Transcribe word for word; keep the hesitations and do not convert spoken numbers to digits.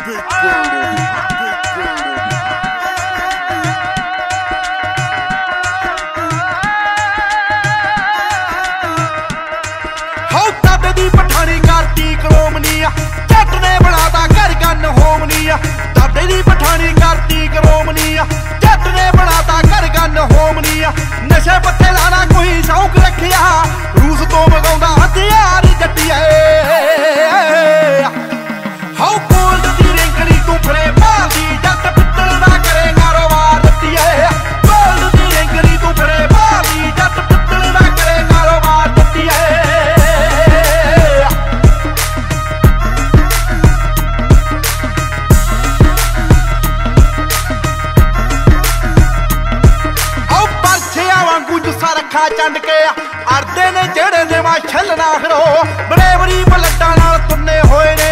ਦੀ ਪਠਾਣੀ ਕਰਤੀ ਕਰੋਮਨੀ ਆ ਜੱਟ ਨੇ ਬਣਾਤਾ ਘਰ ਗੰਨ ਹੋਮਨੀ ਆ ਦਾਦੇ ਦੀ ਪਠਾਣੀ ਕਰਤੀ ਕਰੋਮਨੀ ਆ ਜੱਟ ਨੇ ਬਣਾਤਾ ਘਰ ਗੰਨ ਹੋਮਨੀ ਆ ਨਸ਼ੇ ਪੱਤੇ ਦਾ ਨਾ ਕੋਈ ਸ਼ੌਂਕ ਰੱਖਿਆ ਰੂਸ ਤੋਂ ਮਗਾਉਂਦਾ ਹਥਿਆਰ ਜੱਟੀਏ ਹਾਉ ਗੋਲਡ ਦੀ ਰਿੰਗਲੀ ਤੂੰ ਫਰੇ ਭਾਲਦੀ ਜੱਟ ਪਿੱਤਲ ਦਾ ਕਰੇ ਕਾਰੋਬਾਰ ਜੱਟੀਏ ਗੋਲਡ ਦੀ ਰਿੰਗਲੀ ਤੂੰ ਫਰੇ ਭਾਲਦੀ ਜੱਟ ਪਿੱਤਲ ਦਾ ਕਰੇ ਕਾਰੋਬਾਰ ਜੱਟੀਏ ਰੱਖਾ ਚੰਡ ਕੇ ਅੜਦੇ ਨੇ ਜਿਹੜੇ ਦੇਵਾ ਛੱਲਣਾ ਖੜੋ ਬੜੇ ਬੜੀ ਬਲੱਡਾਂ ਨਾਲ ਤੁੰਨੇ ਹੋਏ ਨੇ